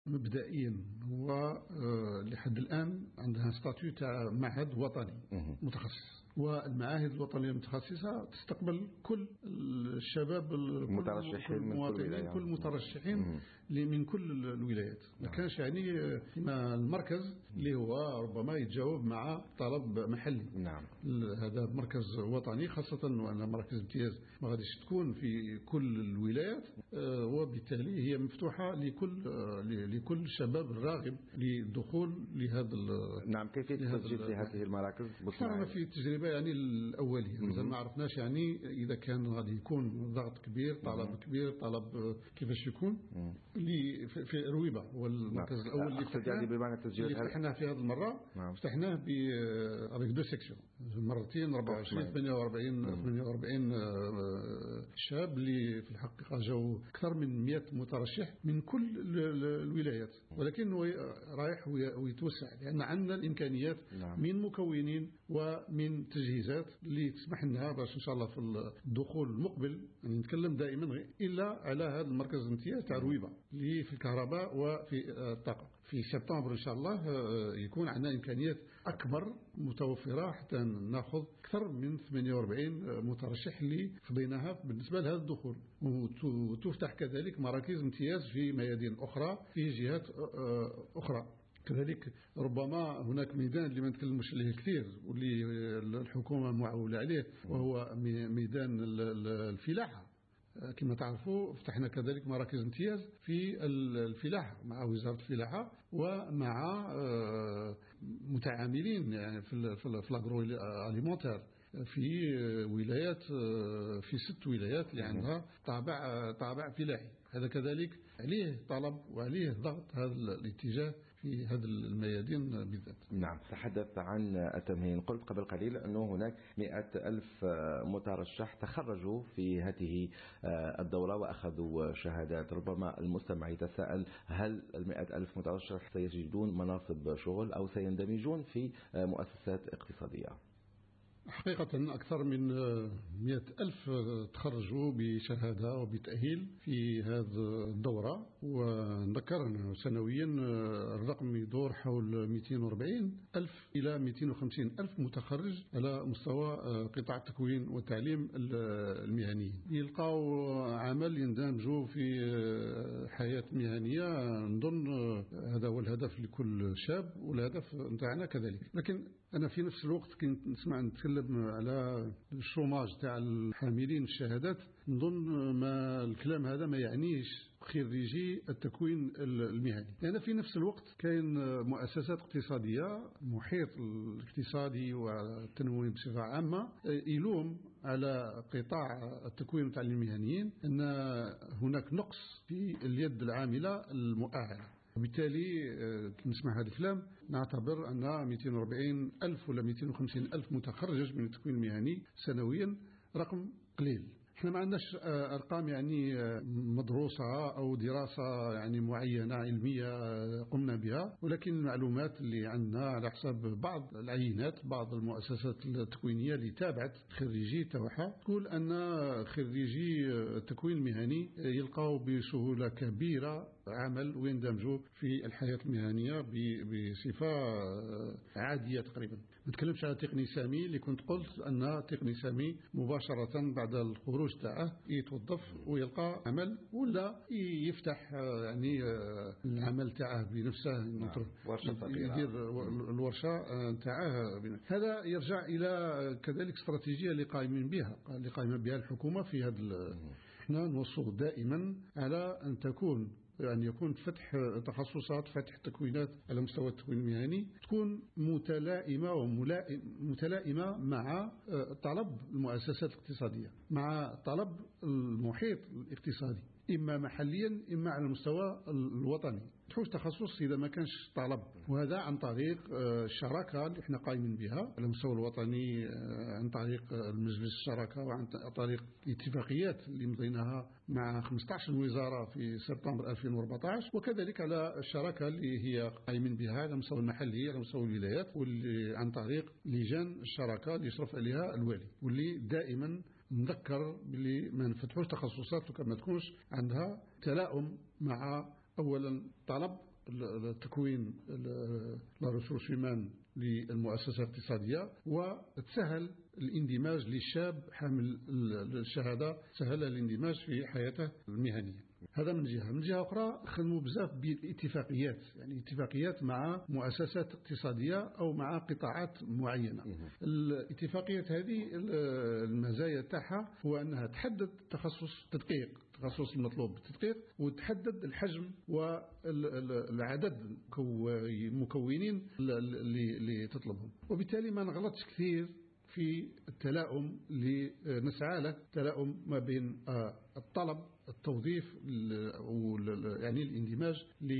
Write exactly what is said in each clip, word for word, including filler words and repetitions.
مبدئيا هو آه لحد الآن عندها ستاتيو تاع معهد وطني متخصص، والمعاهد الوطنية المتخصصة تستقبل كل الشباب المترشحين من المواطنين كل المترشحين من كل الولايات. ما كانش يعني كما المركز اللي هو ربما يتجاوب مع طلب محلي. نعم. هذا مركز وطني، خاصة وأن مركز امتياز ما غاديش تكون في كل الولايات، وبالتالي هي مفتوحة لكل لكل شباب الراغب للدخول لهذا. نعم. كيف التسجيل في هذه المراكز؟ كان في التجربة يعني الأولية مازال ما عرفناش يعني إذا كان غادي يكون ضغط كبير، طلب كبير، طلب كيفاش يكون اللي في رويبة والمركز الأول اللي فتحناه اللي فتحناه في هذه المرة. نعم. فتحناه ب avec deux sections مرتين أربعة وعشرين ثمانية وأربعين ثمانية وأربعين شاب اللي في الحقيقة جاوا أكثر من مئة مترشح من كل الولايات، ولكن هو رايح ويتوسع لأن عندنا الإمكانيات. نعم. من مكونين ومن تجهيزات اللي تسمح لنا باش إن شاء الله في الدخول المقبل يعني نتكلم دائما إلا على هذا المركز الامتياز تاع رويبة اللي في الكهرباء وفي الطاقة. في سبتمبر إن شاء الله يكون عندنا إمكانيات أكبر متوفرة حتى نأخذ أكثر من ثمانية وأربعين مترشح اللي فضيناها بالنسبة لهذا الدخول، وتفتح كذلك مراكز امتياز في ميادين أخرى في جهات أخرى. كذلك ربما هناك ميدان اللي ما نتكلمش عليه كثير واللي الحكومة معولة عليه، وهو ميدان الفلاحة. كما تعرفوا فتحنا كذلك مراكز امتياز في الفلاحة مع وزارة الفلاحة ومع متعاملين يعني في في الاغرو اليمونتير في ولايات، في ست ولايات اللي عندها طابع طابع فلاحي. هذا كذلك عليه طلب وعليه ضغط هذا الاتجاه في هذه الميادين بالذات. نعم. تحدث عن التمهين، قلت قبل قليل أنه هناك مئة ألف مترشح تخرجوا في هذه الدورة وأخذوا شهادات. ربما المستمع يتساءل هل المئة ألف مترشح سيجدون مناصب شغل أو سيندمجون في مؤسسات اقتصادية؟ حقيقة أكثر من مئة ألف تخرجوا بشهادة وبتأهيل في هذه الدورة، ونذكر أنه سنويا الرقم يدور حول مئتين وأربعين ألف إلى مئتين وخمسين ألف متخرج على مستوى قطاع التكوين والتعليم المهني يلقاو عمل يندمجوا في حياة مهنية. نظن هذا هو الهدف لكل شاب والهدف نتاعنا كذلك. لكن أنا في نفس الوقت كنت نسمع نتكلم على الشوماج تاع الحاملين الشهادات، نظن ما الكلام هذا ما يعنيش خريجي التكوين المهني، لأن في نفس الوقت كاين مؤسسات اقتصادية محيط الاقتصادي والتنموي بصفة عامة يلوم على قطاع التكوين والتعليم المهنيين أن هناك نقص في اليد العاملة المؤهلة. وبالتالي نسمع هذا الكلام نعتبر أن مئتين وأربعين ألف ولا مئتين وخمسين ألف متخرج من التكوين المهني سنويا رقم قليل. احنا ما عندناش ارقام يعني مدروسه او دراسه يعني معينه علميه قمنا بها، ولكن المعلومات اللي عندنا على حساب بعض العينات بعض المؤسسات التكوينيه اللي تابعت خريجي تاعها تقول ان خريجي التكوين المهني يلقاو بسهوله كبيره عمل ويندمجوا في الحياه المهنيه بصفه عاديه تقريبا. ما نتكلمش على تقني سامي اللي كنت قلت ان تقني سامي مباشره بعد الخروج تاعه يتوظف ويلقى عمل ولا يفتح يعني العمل تاعه بنفسه يدير الورشه تاعه. هذا يرجع الى كذلك استراتيجيه اللي قائمين بها اللي قائمه بها الحكومه في هذا. احنا نوصل دائما على ان تكون يعني يكون فتح تخصصات فتح تكوينات على مستوى التكوين المهني تكون متلائمة ومتلائمة مع طلب المؤسسات الاقتصادية مع طلب المحيط الاقتصادي إما محليا إما على المستوى الوطني. تحوش تخصص إذا ما كانش طلب، وهذا عن طريق الشراكة اللي احنا قايمين بها على المستوى الوطني عن طريق المجلس الشراكة وعن طريق الاتفاقيات اللي مضيناها مع خمسة عشر وزارة في سبتمبر ألفين وأربعة عشر، وكذلك على الشراكة اللي هي قايمين بها على المستوى المحلي على مستوى الولايات واللي عن طريق لجان الشراكة اللي يشرف عليها الوالي، واللي دائما نذكر باللي ما نفتحوش تخصصات وكما تكونش عندها تلاؤم مع أولا طلب تكوين لا ريسورس هيومان للمؤسسة الاقتصادية، وتسهل الاندماج للشاب حامل الشهادة، سهل الاندماج في حياته المهنية. هذا من جهة. من جهة أخرى خدموا بزاف بالاتفاقيات، يعني اتفاقيات مع مؤسسات اقتصادية أو مع قطاعات معينة. الاتفاقيات هذه المزايا تاعها هو أنها تحدد تخصص تدقيق التخصص المطلوب بالتدقيق، وتحدد الحجم والعدد المكونين اللي تطلبهم، وبالتالي ما نغلطش كثير في التلاؤم اللي نسعى له، تلاؤم ما بين الطلب التوظيف يعني الاندماج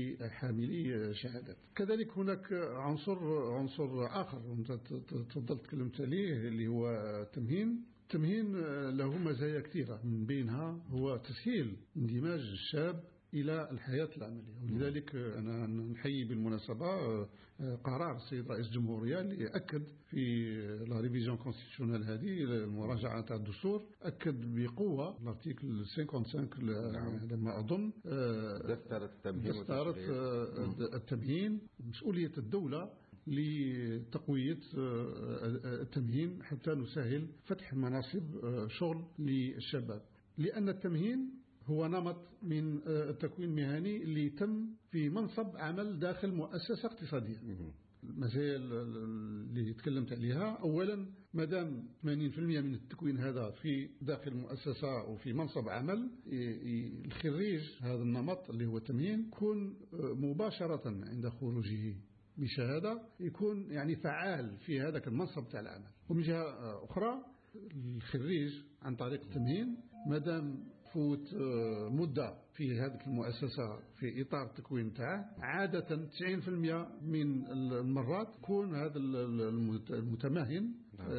لحاملي شهادات. كذلك هناك عنصر عنصر آخر تفضل تكلمت عليه اللي هو التمهين. التمهين له مزايا كثيرة، من بينها هو تسهيل اندماج الشاب إلى الحياة العملية. ولذلك أنا نحيي بالمناسبة قرار السيد رئيس الجمهورية اللي أكد في لا ريفيزيون كونستيتيونيل هذه المراجعة تاع الدستور، أكد بقوة الارتيكل خمسة وخمسين لما أظن دستورة التمهين دستورة التمهين مسؤولية الدولة لتقوية التمهين حتى نسهل فتح مناصب شغل للشباب، لأن التمهين هو نمط من التكوين المهني اللي يتم في منصب عمل داخل مؤسسة اقتصادية. المزايا اللي تكلمت عليها، أولا مادام ثمانين بالمئة من التكوين هذا في داخل مؤسسة وفي منصب عمل، الخريج هذا النمط اللي هو التمهين يكون مباشرة عند خروجه بشهادة يكون يعني فعال في هذا المنصب تاع العمل. ومن جهة أخرى الخريج عن طريق التمهين مادام فوت مدة في هذه المؤسسة في إطار التكوين تاعه، عادة تسعين بالمئة من المرات يكون هذا المتمهن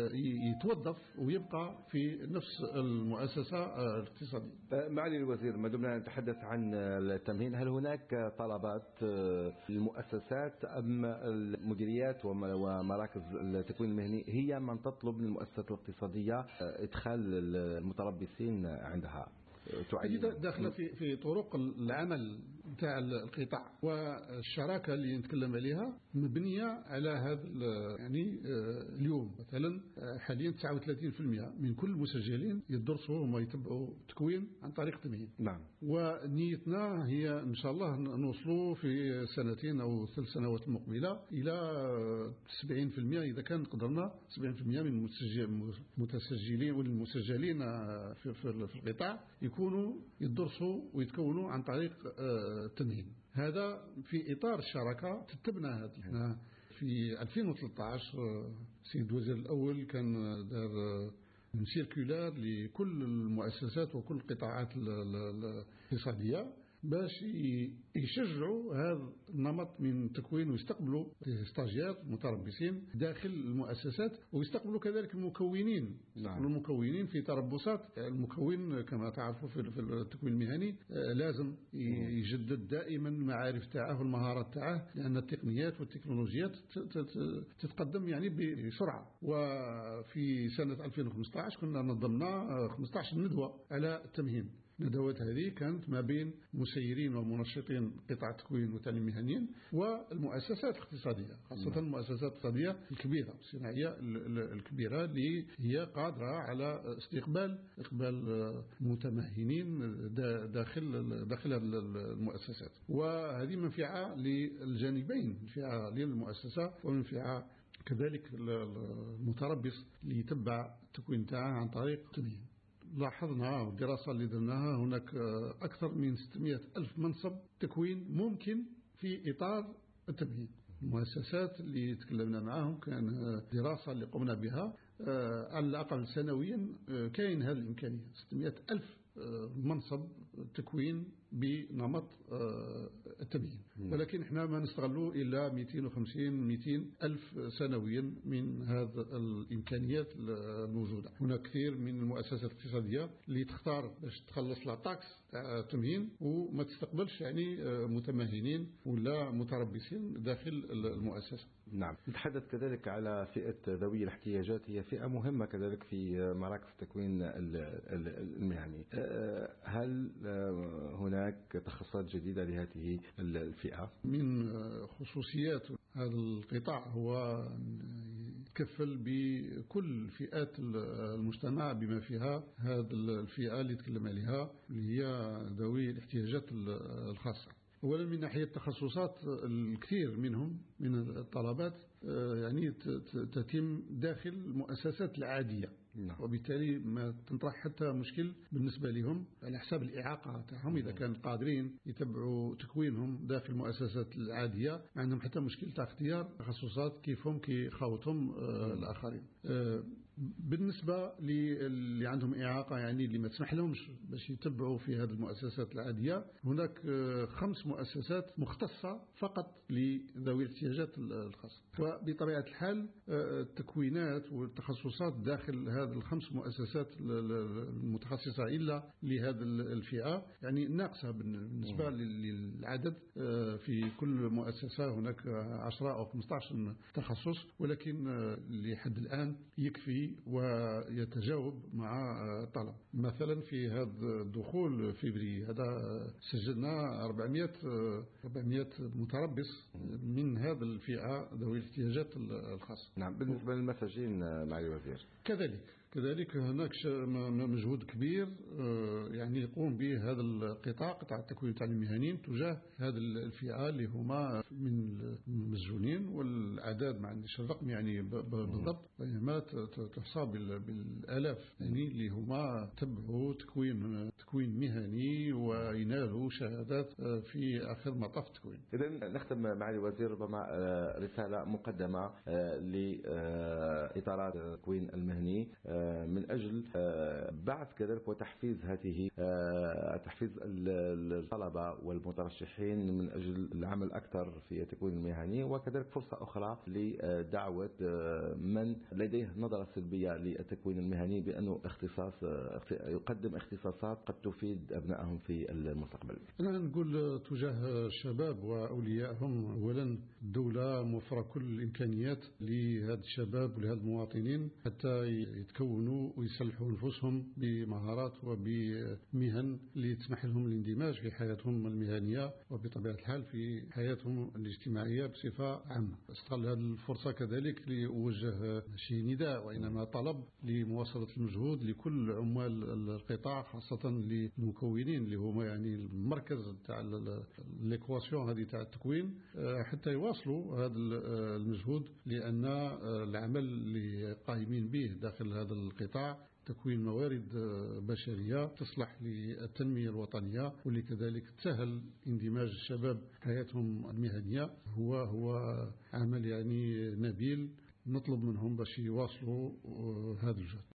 يتوظف ويبقى في نفس المؤسسة الاقتصادية. معالي الوزير، ما دمنا نتحدث عن التمهين، هل هناك طلبات للمؤسسات أم المديريات ومراكز التكوين المهني هي من تطلب من المؤسسات الاقتصادية إدخال المتربصين عندها؟ داخله في في طرق العمل نتاع القطاع، والشراكه اللي نتكلم عليها مبنيه على هذا يعني اليوم مثلا حاليا تسعة وثلاثين بالمئة من كل المسجلين يدرسوا وما يتبعوا تكوين عن طريق التمهين. نعم. ونيتنا هي ان شاء الله نوصلوا في سنتين او ثلاث سنوات المقبله الى سبعين بالمئة، اذا كان قدرنا سبعين بالمئة من المتسجلين والمسجلين في, في القطاع يكونوا يدرسوا ويتكونوا عن طريق التمهين. هذا في إطار الشراكة تتبنى هذا. احنا في ألفين وثلاثة عشر السيد الوزير الأول كان دار سيركولار لكل المؤسسات وكل القطاعات الاقتصادية باش يشجعوا هذا النمط من التكوين ويستقبلوا ستاجير متربصين داخل المؤسسات، ويستقبلوا كذلك المكونين. نعم. المكونين في تربصات. المكون كما تعرفوا في التكوين المهني لازم يجدد دائما المعارف تاعه والمهارات تاعه، لأن التقنيات والتكنولوجيات تتقدم يعني بسرعة. وفي سنة ألفين وخمسة عشر كنا نظمنا خمسة عشر ندوة على التمهين. الندوات هذه كانت ما بين مسيرين ومنشطين قطاع التكوين والتعليم المهنيين والمؤسسات الاقتصادية، خاصة المؤسسات الاقتصادية الكبيرة الصناعية الكبيرة اللي هي قادرة على استقبال إقبال متمهنين داخل داخل المؤسسات. وهذه منفعة للجانبين، منفعة للمؤسسة ومنفعة كذلك المتربص اللي يتبع التكوين تاعه عن طريق التمهين. لاحظنا الدراسة اللي درناها هناك أكثر من ستمئة ألف منصب تكوين ممكن في إطار التمهين. المؤسسات اللي تكلمنا معهم كان دراسة اللي قمنا بها على الأقل سنويا كاين هذه الإمكانية، ستمئة ألف منصب تكوين بنمط التمهين. ولكن احنا ما نستغلوا إلا مئتين وخمسين مئتين ألف سنويا من هذه الإمكانيات الموجودة. هناك كثير من المؤسسات الاقتصادية اللي تختار باش تخلص لا تاكس تاع التمهين وما تستقبلش يعني متمهنين ولا متربصين داخل المؤسسة. نعم. نتحدث كذلك على فئة ذوي الاحتياجات، هي فئة مهمة كذلك في مراكز التكوين المهني. هل هناك تخصصات جديدة لهذه الفئة. من خصوصيات هذا القطاع هو يتكفل بكل فئات المجتمع بما فيها هذه الفئة اللي تكلم عليها اللي هي ذوي الاحتياجات الخاصة. أولا من ناحية التخصصات الكثير منهم من الطلبات يعني تتم داخل المؤسسات العادية، وبالتالي ما تنطرح حتى مشكل بالنسبة لهم على حساب الإعاقة تاعهم. إذا كانوا قادرين يتبعوا تكوينهم داخل المؤسسات العادية ما عندهم حتى مشكل تاع اختيار تخصصات كيفهم كي خوتهم الآخرين. بالنسبة اللي عندهم إعاقة يعني اللي ما تسمح لهمش باش يتبعوا في هذه المؤسسات العادية، هناك خمس مؤسسات مختصة فقط لذوي الاحتياجات الخاصة. وبطبيعة الحال التكوينات والتخصصات داخل هذه الخمس مؤسسات المتخصصة إلا لهذه الفئة يعني ناقصة بالنسبة للعدد. في كل مؤسسة هناك عشرة أو خمسة عشر تخصص، ولكن لحد الآن يكفي ويتجاوب مع الطلب. مثلا في هذا الدخول فبراير هذا سجلنا أربعمائة متربص من هذه الفئة ذوي الاحتياجات الخاصة. نعم. بالنسبة للمساجين معالي الوزير كذلك كذلك هناك مجهود كبير يعني يقوم به هذا القطاع قطاع التكوين والتعليم المهني تجاه هذه الفئة اللي هما من المسجونين، والأعداد ما عنديش الرقم يعني بالضبط بينما تحصى بالآلاف يعني اللي هما تبعوا تكوين تكوين مهني وينالوا شهادات في آخر مطاف التكوين. إذا نختم معالي الوزير ربما رسالة مقدمة لإطارات التكوين المهني من أجل بعث كذلك وتحفيز هذه تحفيز الطلبة والمترشحين من أجل العمل أكثر في التكوين المهني، وكذلك فرصة أخرى لدعوة من لديه نظرة سلبية للتكوين المهني بأنه اختصاص يقدم اختصاصات قد تفيد أبنائهم في المستقبل. أنا نقول تجاه الشباب وأوليائهم أولا الدولة موفرة كل الإمكانيات لهذا الشباب ولهذا المواطنين حتى يتكونوا ويسلحوا نفوسهم بمهارات وبمهن اللي تسمح لهم الاندماج في حياتهم المهنية وبطبيعة الحال في حياتهم الاجتماعية بصفة عامة. استغل هذه الفرصة كذلك لأوجه شيء نداء وإنما طلب لمواصلة المجهود لكل عمال القطاع خاصة للمكونين اللي هم يعني المركز تاع ليكواسيون هذه تاع التكوين حتى يواصلوا هذا المجهود، لأن العمل اللي قائمين به داخل هذا القطاع تكوين موارد بشرية تصلح للتنمية الوطنية واللي كذلك تسهل اندماج الشباب حياتهم المهنية هو هو عمل يعني نبيل. نطلب منهم باش يواصلوا هذا الجهد.